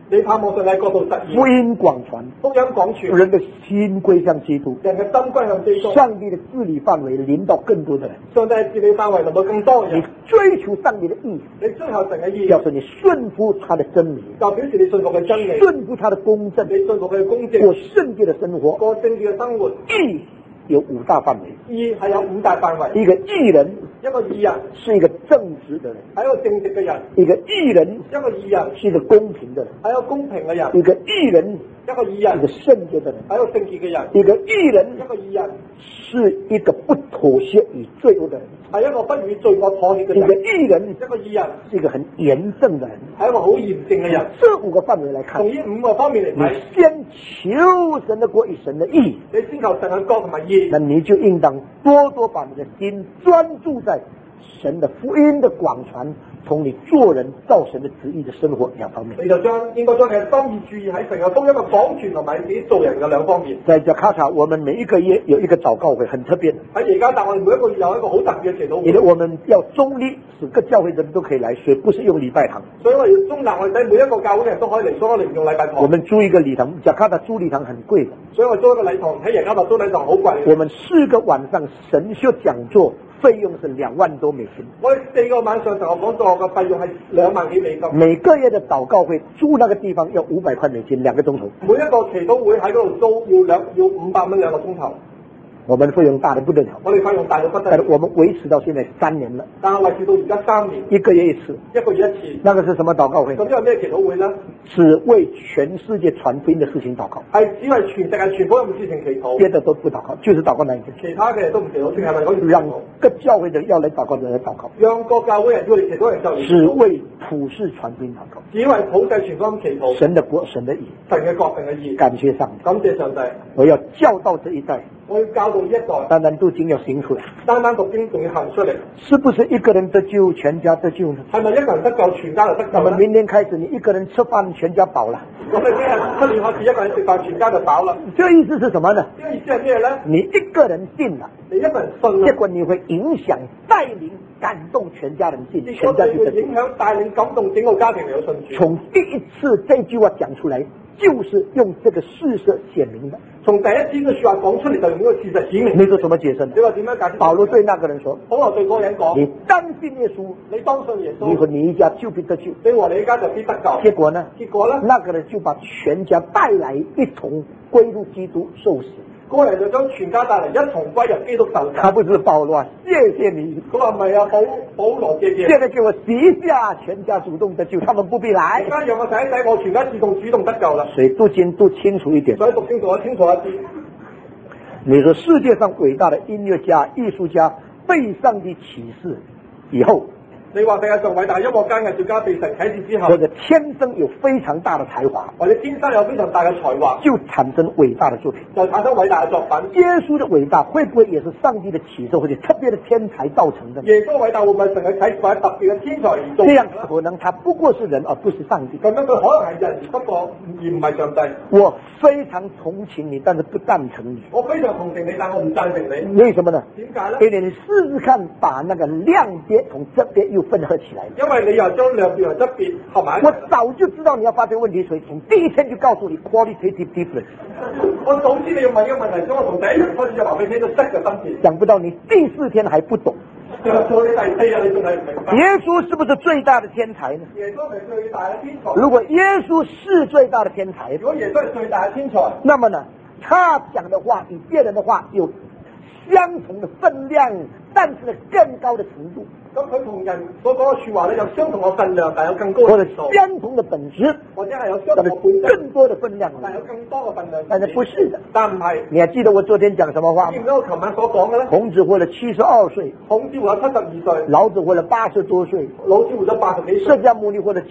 S2: 你盼望上帝國度實現。
S1: 福音廣傳，
S2: 福音廣傳，
S1: 人的心歸向基督，
S2: 人嘅心歸向基督。
S1: 上帝的治理範圍臨到更多的人。
S2: 上帝嘅治理範圍臨到更多人。
S1: 你追求上帝的義，
S2: 你追求神嘅義，
S1: 表示你順服他的真理，
S2: 就表示你信服嘅真理，
S1: 順服他的公正，
S2: 你信服佢嘅公正，
S1: 過聖潔的生活，
S2: 過聖潔嘅生活。
S1: 義有5大範圍，
S2: 義係有5大範圍。
S1: 一個義人，
S2: 一個義人
S1: 是一個正直的人，
S2: 係一個正直嘅人；
S1: 一個義人，
S2: 一個義人
S1: 是一個公平的人，
S2: 係一個公平嘅人；
S1: 一個義人，
S2: 一個義人
S1: 一個聖潔的人，
S2: 係一個聖潔嘅人；
S1: 一個義人，
S2: 一個義人
S1: 是一個不妥協與罪惡的人，
S2: 係一個不與罪惡妥協嘅人；
S1: 一個義人，
S2: 一個義人
S1: 是一個很嚴正的人，
S2: 係一個好嚴正嘅人。
S1: 這5個範圍來看，
S2: 從呢5個方面嚟睇，
S1: 你先求神的國與神的義，
S2: 你先求神嘅國同埋義，
S1: 那你就應當多多把你的心專注在神的福音的廣傳，同你做人照神的旨意的生活2方面。
S2: 你就應該將你嘅心意注意喺神嘅福音嘅廣傳同埋自己做人嘅2方面。
S1: 在雅卡塔，我們每一個月有一個禱告會，很特別。
S2: 喺耶加達，我哋每一個月有一個好特別嘅祈禱會。
S1: 因為我們要中立，使各教會的人都可以來，所以不是用禮拜堂。
S2: 所以我哋要中立，我哋每一個教會嘅人都可以嚟，所以我哋唔用禮拜堂。
S1: 我們租一個禮堂，雅卡塔租禮堂很貴的，
S2: 所以我租一個禮堂喺耶加達租禮堂好貴。
S1: 我們4個晚上神修講座費用是2萬多美金。
S2: 我哋4個晚上神學講座嘅費用係2萬幾美金。
S1: 每個月的禱告會租那個地方要500塊美金2個鐘頭。
S2: 每一個祈禱會喺嗰度租要500蚊2個鐘頭。
S1: 我們費用大得不得了，
S2: 我哋費用大到不得了。
S1: 但是我們維持到現在3年了，
S2: 但係維持到而家3年
S1: ，1個月1次，
S2: 一個月1次。
S1: 那個是什麼禱告會？
S2: 咁呢個咩祈禱會呢？
S1: 是為全世界傳福音的事情禱告，
S2: 係只係全世界全福音嘅事情祈禱，
S1: 別的都不禱告，就是禱告那一件。
S2: 其他嘅都唔祈禱，淨係為嗰件。
S1: 讓各教會的要來禱告的人來禱告，
S2: 讓各教會人要嚟祈禱人就嚟。
S1: 是為普世傳福音禱告，
S2: 只為普世全福音祈禱。
S1: 神的國，神的義，
S2: 神嘅國，神嘅義。
S1: 感謝上帝，
S2: 感謝上帝。
S1: 我要教導這一代，
S2: 我要教導呢一代，
S1: 單單讀經要行出來，
S2: 單單讀經仲要行出嚟。
S1: 是不是一個人得救，全家得救呢？
S2: 係咪一個人得救，全家就得救？
S1: 那麼明天開始，你一個人吃飯，全家飽了。
S2: 咁你聽日出年開始，一個人食飯，全家就飽啦。
S1: 這個意思是什麼呢？
S2: 呢個意思係咩咧？
S1: 你一個人信了，
S2: 你一個人信啦，
S1: 結果你會影響、帶領、感動全家人信，
S2: 結
S1: 全家就得救。
S2: 果你會影響、帶領、感動整個家庭嚟到信主。
S1: 從第一次這句話講出來，就是用這個事實顯明的。
S2: 從第一次嘅說話講出嚟，就用呢個事實顯明。
S1: 你說怎麼解釋呢？
S2: 你話點樣解釋？
S1: 保羅對那個人說：
S2: 保羅對嗰個人講：
S1: 你當信耶穌，
S2: 你當信耶穌，
S1: 你和你一家就必得救。
S2: 你和你一家就必得救。
S1: 結果呢？
S2: 結果呢？
S1: 那個人就把全家帶來，一同歸入基督受死。
S2: 嗰個人就將全家帶嚟，一同歸入基督受死。
S1: 他不是保羅啊，謝謝你。
S2: 佢話唔係啊，保羅謝謝。
S1: 現在給我洗一下，全家主動得救，他們不必來。
S2: 而家讓我洗一洗，我全家主動得救啦。
S1: 所以讀經讀清楚一點。
S2: 所以讀清楚一啲。
S1: 你說世界上偉大的音樂家、藝術家被上帝啟示以後，
S2: 你話世界上偉大音樂家、藝術家被神啟示之後，
S1: 或者天生有非常大的才華，
S2: 或者天生有非常大嘅才華，
S1: 就產生偉大的作品，
S2: 就產生偉大嘅作品。
S1: 耶穌的偉大會不會也是上帝的啟示或者特別的天才造成的？
S2: 耶穌偉大會唔會神嘅啟示或者特別嘅天才而造？
S1: 這樣可能他不過是人而不是上帝。
S2: 咁樣佢可能係人，不過而唔係上帝。
S1: 我非常同情你，但是不贊成你。
S2: 我非常同情你，但我唔贊成你。
S1: 為什麼呢？
S2: 點解呢？
S1: 因為你試試看，把那個量別同質別又分合起來。
S2: 因為你又將量別和質別合埋。
S1: 我早就知道你要發這個問題，所以從第一天就告訴你 qualitative difference。
S2: 我早知你要問呢個問題，所以我從第一日開始就話俾你聽到質嘅分別。
S1: 想不到你第4天還不懂。
S2: 到你第4日你仲係唔明白？
S1: 耶穌是不是最大的天才呢？
S2: 耶穌係最大嘅天才。
S1: 如果耶穌是最大的天才，
S2: 如果耶穌係最大嘅天才，
S1: 那麼呢，他講的話與別人的話有相同的分量，但是呢更高的程度。
S2: 咁佢同人所講嘅說話咧，有相同嘅分量，但有更高
S1: 或者
S2: 嘅程度，
S1: 相同的本質，
S2: 或者係有相同
S1: 但是
S2: 嘅本質，
S1: 更多的分量，
S2: 但有更多嘅分量。
S1: 但是不是的。
S2: 但唔係。
S1: 你還記得我昨天講什麼話嗎？
S2: 記唔記得我琴晚所講嘅咧？
S1: 孔子活了72歲，
S2: 孔子活咗72歲，
S1: 老子活了80多歲，
S2: 老子活咗80幾歲，
S1: 釋迦牟尼活了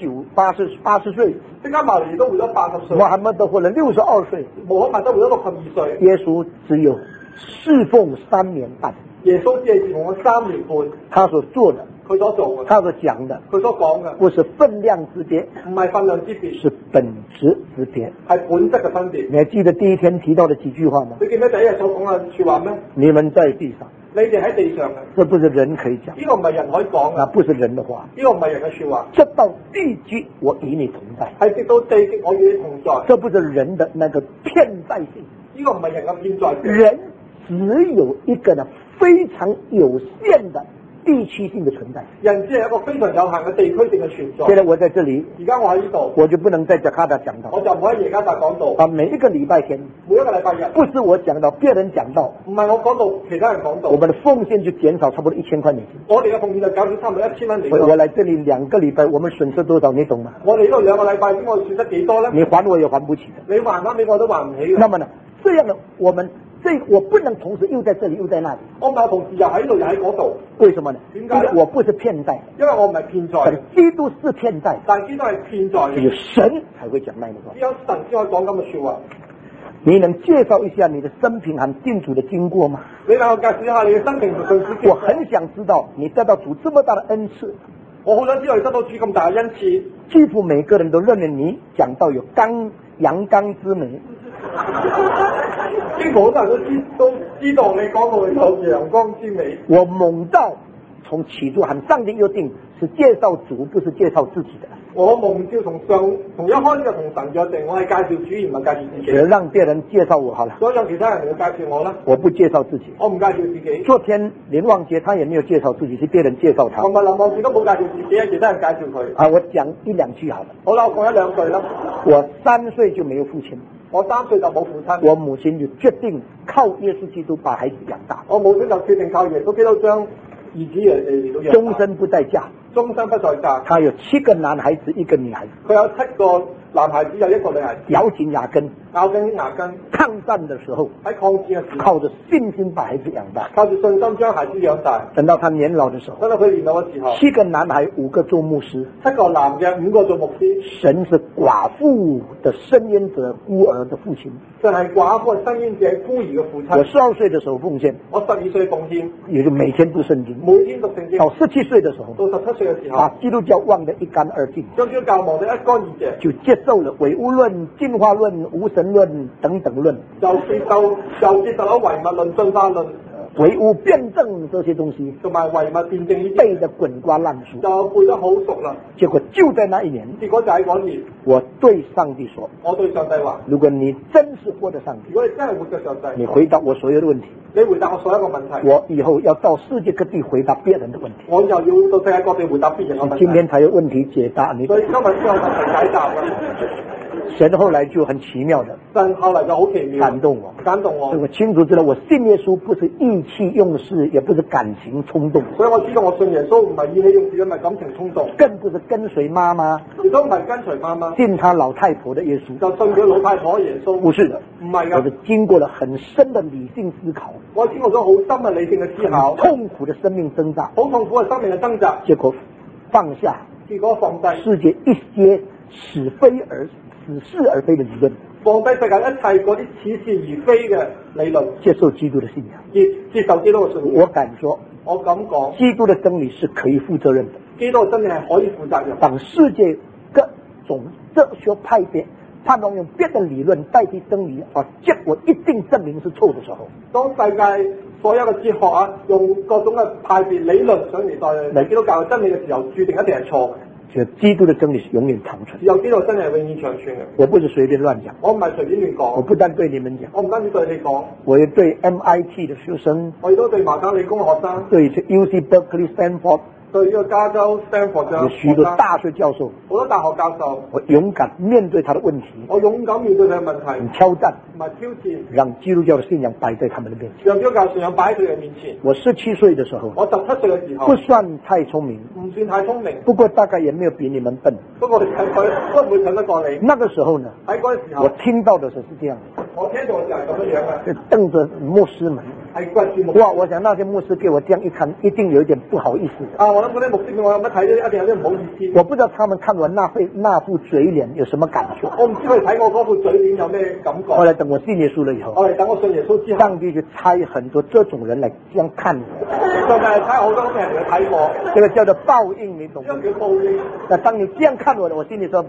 S1: 80歲，
S2: 釋迦牟尼都活咗80歲，
S1: 穆罕默德活了62歲，
S2: 穆罕默德活咗62歲，
S1: 耶穌只有侍奉3年半。
S2: 耶穌只係侍奉咗3年半，
S1: 他所做的，
S2: 佢所做嘅，
S1: 他所講的，
S2: 佢所講嘅，
S1: 不是分量之別，
S2: 唔係分量之別，
S1: 是本質之別，
S2: 係本質嘅分別。
S1: 你還記得第一天提到的幾句話嗎？
S2: 你記唔記得第一日所講嘅說話咩？
S1: 你們在地上，
S2: 你哋喺地上嘅，
S1: 这不是人可以讲，
S2: 呢個唔係人可以講嘅，
S1: 那不是人的话，
S2: 呢個唔係人嘅說話，
S1: 这到地極我與你同在，
S2: 係直到地極我與你同在，
S1: 这不是人的那个偏在性，
S2: 呢個唔係人嘅偏在性，
S1: 人只有一个呢非常有限的地区性的存在。
S2: 人只係一個非常有限嘅地區性嘅存在。
S1: 现在我在这里，
S2: 而家我喺呢度，
S1: 我就不能在加卡达讲到
S2: 我就唔可以而家就講到，
S1: 每一个禮拜天，
S2: 每一個禮拜日，
S1: 不是我講到，別人講到，
S2: 唔係我講到，其他人講到，
S1: 我們的奉獻就減少差不多1000塊美金。
S2: 我哋嘅奉獻就減少差唔多1000蚊美金。
S1: 我來這裡2個禮拜，我們損失多少，你懂嗎？
S2: 我哋呢度2個禮拜，咁我損失幾多咧？
S1: 你還我也還不起的。
S2: 你還翻俾我都還唔起嘅。
S1: 那麼呢，這樣呢，我不能同時又在這裡又在那裡。
S2: 我唔係同時又喺度又喺嗰度。
S1: 為什麼呢？
S2: 點解？
S1: 我不是騙在，
S2: 因為我唔係騙在。
S1: 基督是騙在，
S2: 但基督係騙在嘅。
S1: 只有神才會講那樣的話。
S2: 只有神先可以講咁嘅說話。
S1: 你能介紹一下你的生平和信主的經過嗎？
S2: 你能夠介紹一下你嘅生平同信主經過？
S1: 我很想知道你得到主這麼大的恩賜。
S2: 我好想知道你得到主咁大嘅恩賜。
S1: 幾乎每個人都認為你講到有陽剛之美。
S2: 幾乎好多人都知道你講到有陽光之美。
S1: 我懵到從起初和上帝約定是介紹主，不是介紹自己的。
S2: 我蒙召從一開始就同神約定，我係介紹主而唔係介紹自己。
S1: 讓別人介紹我好了。
S2: 所以讓其他人嚟介紹我啦。
S1: 我不介紹自己。
S2: 我唔介紹自己。
S1: 昨天連旺節他也沒有介紹自己，是別人介紹他。
S2: 我咪林旺節都冇介紹自己，其他人介紹佢。
S1: 我講1-2句好了。
S2: 好啦，我講1-2句啦。
S1: 我3歲就沒有父親。
S2: 我3歲就冇父親。
S1: 我母親就決定靠耶穌基督把孩子養大。
S2: 我母親就決定靠耶穌基督將兒子嚟到養大。
S1: 終身不再嫁。
S2: 終身不再嫁。
S1: 他有7個男孩子，1個女孩子。
S2: 佢有7個男孩子，有1個女孩子。
S1: 咬緊牙根。
S2: 咬緊牙根。
S1: 抗戰的時候。
S2: 喺抗戰嘅時候。
S1: 靠着信心把孩子養大。
S2: 靠住信心將孩子養大。
S1: 等到他年老的時候。
S2: 等到佢年老嘅時候。
S1: 7個男孩，5個做牧師。
S2: 7個男嘅，5個做牧師。
S1: 神是寡婦的伸冤者，孤兒的父親。
S2: 神係寡婦嘅伸冤者，孤兒嘅父親。
S1: 我12歲的時候奉獻。
S2: 我12歲奉獻。
S1: 也就每天讀聖經。
S2: 每天讀聖經。
S1: 到17歲的時候。
S2: 到17歲嘅時候。
S1: 把基督教忘得一乾二淨。
S2: 將基督教忘得一乾二淨。
S1: 就接受了唯物論、進化論、無神論等等論。
S2: 就接受咗唯物論、進化論。
S1: 唯物辯證這些東西，
S2: 同埋唯物辯證呢啲
S1: 背得滾瓜爛熟，
S2: 就背得好熟啦。
S1: 結果就在那一年，
S2: 結果就喺嗰年，
S1: 我對上帝說：
S2: 我對上帝話，
S1: 如果你真是活的上帝，
S2: 如果你真係活嘅上帝，
S1: 你回答我所有的問題，
S2: 你回答我所有嘅問題，
S1: 我以後要到世界各地回答別人的問題，
S2: 我以後要到世界各地回答別人嘅問題。
S1: 今天才有問題解答，你
S2: 所以今日先有問題解答啦。
S1: 神後來就很奇妙的，
S2: 神後來就好奇妙，感動我。所以
S1: 我清楚知道，我信耶穌不是意氣用事，也不是感情衝動。
S2: 所以我知道我信耶穌唔係意氣用事，唔係感情衝動，
S1: 更不是跟隨媽媽，
S2: 亦都唔係跟隨媽媽，
S1: 信他老太婆的耶穌，
S2: 就信佢老太婆耶穌。
S1: 不是的，
S2: 唔係㗎，
S1: 我是經過了很深的理性思考，
S2: 我經過咗好深嘅理性嘅思考，
S1: 痛苦的生命掙扎，
S2: 好痛苦嘅生命嘅掙扎，
S1: 結果放下，
S2: 結果放低
S1: 世界一些似是而非的理論，
S2: 放低世界一切嗰啲似是而非嘅理論，
S1: 接受基督的信仰，
S2: 接受基督嘅信仰。
S1: 我敢說，
S2: 我咁講，
S1: 基督的真理是可以負責任的。
S2: 基督嘅真理係可以負責任。
S1: 當世界各種哲學派別盼望用別的理論代替真理，結果一定證明是錯的時候，
S2: 當世界所有嘅哲學用各種嘅派別理論上嚟代基督教嘅真理嘅時候，注定一定係錯嘅。
S1: 基督的真理是永遠長存，
S2: 只有基督真理係永遠長存嘅。
S1: 我不是隨便亂講，
S2: 我唔係隨便亂講。
S1: 我不單對你們講，
S2: 我唔單止對你講，
S1: 我也對 MIT 的學生，
S2: 我亦都對麻省理工嘅學生，
S1: 對 UC Berkeley、Stanford。
S2: 對呢個加州 Stanford 嘅
S1: 有許多大學教授，
S2: 好多大學教授，
S1: 我勇敢面對他的問題，
S2: 我勇敢面對佢嘅問題，
S1: 挑戰
S2: 同埋挑戰，
S1: 讓基督教的信仰擺在他們的面前，
S2: 讓基督教信仰擺喺佢哋面前。
S1: 我17歲的時候，
S2: 我17歲嘅時候，
S1: 不算太聰明，
S2: 唔算太聰明，
S1: 不過大概也沒有比你們笨。
S2: 不過我哋睇佢都唔會睇得過你。
S1: 那個時候呢，
S2: 喺嗰陣時候，
S1: 我聽到的是這樣，
S2: 我聽到嘅就係咁樣嘅，
S1: 就瞪着牧師們，
S2: 係掘住牧師。
S1: 哇！我想那些牧師給我這樣一看，一定有一點不好意思。
S2: 我諗嗰啲牧師我有乜睇到一定有啲唔好意思。
S1: 我不知道他們看我那副嘴臉有什麼感覺。
S2: 我唔知佢睇我嗰副嘴臉有咩感覺。
S1: 後來等我信耶穌了以後，
S2: 等我信耶穌之後，
S1: 上帝就差很多這種人來這樣看我。
S2: 上帝係差好多咁嘅人嚟睇我。
S1: 這個叫做報應，你懂嗎？
S2: 呢個叫報應。
S1: 那當你這樣看我，我心裏說，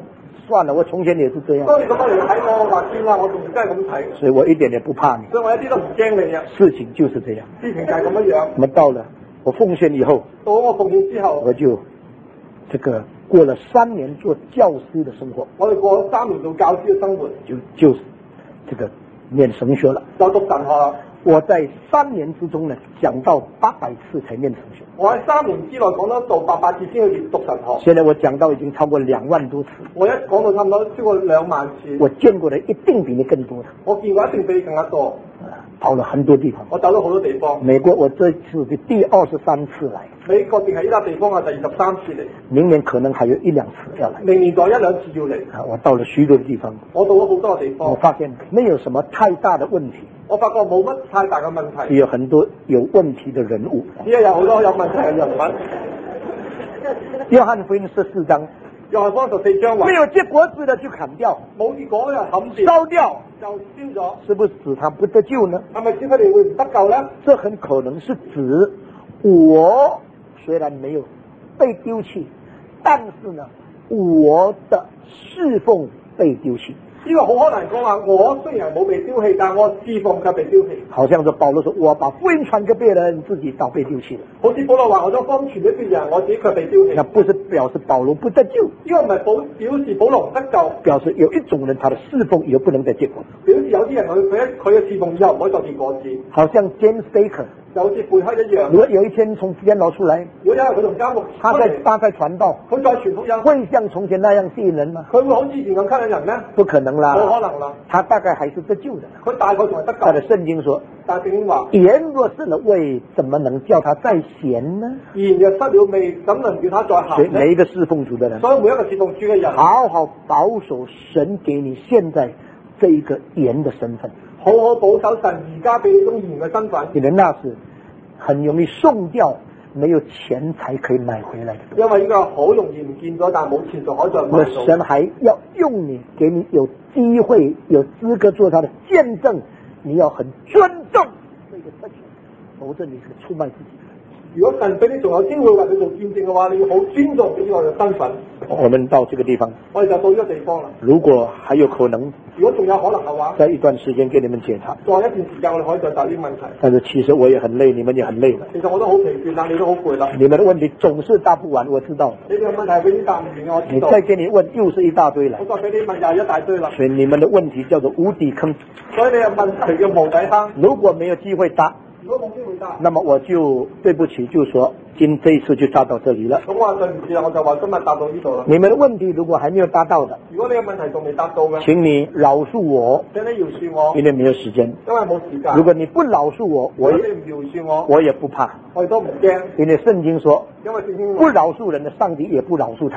S1: 算了，我從前也是這樣。
S2: 當你咁樣嚟睇我，話算啦，我仲真係咁睇。
S1: 所以我一點也不怕你。
S2: 所以我一啲都唔驚你啊。
S1: 事情就是這樣。
S2: 事情就係咁樣。
S1: 那麼到了我奉獻以後，
S2: 到我奉獻之後，
S1: 我就過了3年做教師的生活。
S2: 我哋過咗3年做教師嘅生活，
S1: 就念神學了，
S2: 就讀神學啦。
S1: 我在3年之中呢，講到800次才念神學。
S2: 我喺3年之內講得到800次先去讀神學。
S1: 現在我講到已經超過2萬多次。
S2: 我一講到差唔多超過2萬次。
S1: 我見過的一定比你更多的。
S2: 我見過一定比你更加多。
S1: 跑了很多地方。
S2: 我走咗好多地方。
S1: 美國我這次的第23次來。
S2: 美國淨係呢笪地方係第23次嚟。
S1: 明年可能還有1、2次要來。
S2: 明年再1、2次要嚟。
S1: 我到了許多的地方。
S2: 我到咗好多個地方。
S1: 我發現沒有什麼太大的問題。
S2: 我發覺冇乜太大嘅問題。
S1: 只有很多有問題的人物。
S2: 只係有好多有問題嘅人物。
S1: 約翰福音14章。
S2: 約翰福音14章話。
S1: 沒有結果子的就砍掉。
S2: 冇結果嘅砍掉。
S1: 燒掉。
S2: 就燒咗。
S1: 是不是指他不得救呢？
S2: 係咪指佢哋會唔得救呢？
S1: 這很可能是指我雖然沒有被丟棄，但是呢，我的侍奉被丟棄。
S2: 呢個好可能講話，我雖然冇被丟棄，但我侍奉卻被丟棄。
S1: 好像說保羅說，我把福音傳給別人，自己倒被丟棄了。
S2: 好似保羅話，我將福音傳俾別人，我自己卻被丟棄。
S1: 那不是表示保羅不得救，
S2: 呢個唔係表示保羅唔得救，
S1: 表示有一種人他的侍奉以後不能再結果。
S2: 表示有啲人佢嘅侍奉以後唔可以再結果子。
S1: 好像 James Baker。
S2: 就好似貝克一樣。
S1: 如果有一天從監牢出來，
S2: 如果因為佢從監獄，
S1: 他在傳道，
S2: 佢再傳福音，
S1: 會像從前那樣吸引人嗎？
S2: 佢會好似以前咁吸引人咩？
S1: 不可能啦，
S2: 冇可能啦。
S1: 他大概還是得救的。
S2: 佢大概仲係得救。
S1: 他的聖經說，
S2: 但聖經話，
S1: 鹽若失了味，怎麼能叫他再鹹呢？
S2: 鹽若失了味，怎能叫他再鹹呢？
S1: 所以每一個侍奉主的人，
S2: 所以每一個侍奉主嘅人，
S1: 好好保守神給你現在這一個鹽的身份，
S2: 好好保守神而家俾你種鹽嘅身份。
S1: 因為那是很容易送掉，沒有錢才可以買回來的。
S2: 因為呢個好容易唔見咗，但係冇錢就可以再買到。
S1: 那神還要用你，給你有機會、有資格做他的見證，你要很尊重這個特權，否則你是出賣自己。
S2: 如果神俾你仲有機會為佢做見證嘅話，你要好尊重呢個身份。
S1: 我們到這個地方，
S2: 我哋就到呢個地方啦。
S1: 如果還有可能，
S2: 如果仲有可能嘅話，
S1: 在一段時間給你們解答。
S2: 再一段時間我哋可以再答啲問題。
S1: 但是其實我也很累，你們也很累了。
S2: 其實我都好疲倦啦，你都好攰啦。
S1: 你們的問題總是答不完，我知道。
S2: 你哋嘅問題永遠答唔完，我知道。
S1: 你再給你問，又是一大堆了。
S2: 我再俾你問又一大堆啦。
S1: 所以你們的問題叫做無底坑。
S2: 所以你嘅問題叫無底坑。
S1: 如果沒有機會答，
S2: 如果冇機會答，
S1: 那麼我就對不起，就說這一次就答到這裡了。
S2: 咁我話對唔住啦，我就話今日答到呢度啦。
S1: 你們的問題如果還沒有答到的，
S2: 如果你嘅問題仲未答到嘅，
S1: 請你饒恕我，
S2: 請你饒恕我，
S1: 因為沒有時間。
S2: 因為冇時間。
S1: 如果你不饒恕我，
S2: 如果你唔饒恕我，
S1: 我也不怕，
S2: 我亦都唔驚。
S1: 因為聖經說，
S2: 因為聖經
S1: 不饒恕人的上帝也不饒恕他。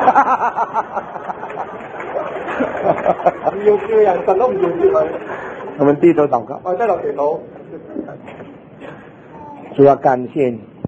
S2: 唔饒恕嘅人，神都唔饒恕佢。
S1: 我們低頭禱告。
S2: 我低頭祈禱。
S1: 主要感謝你。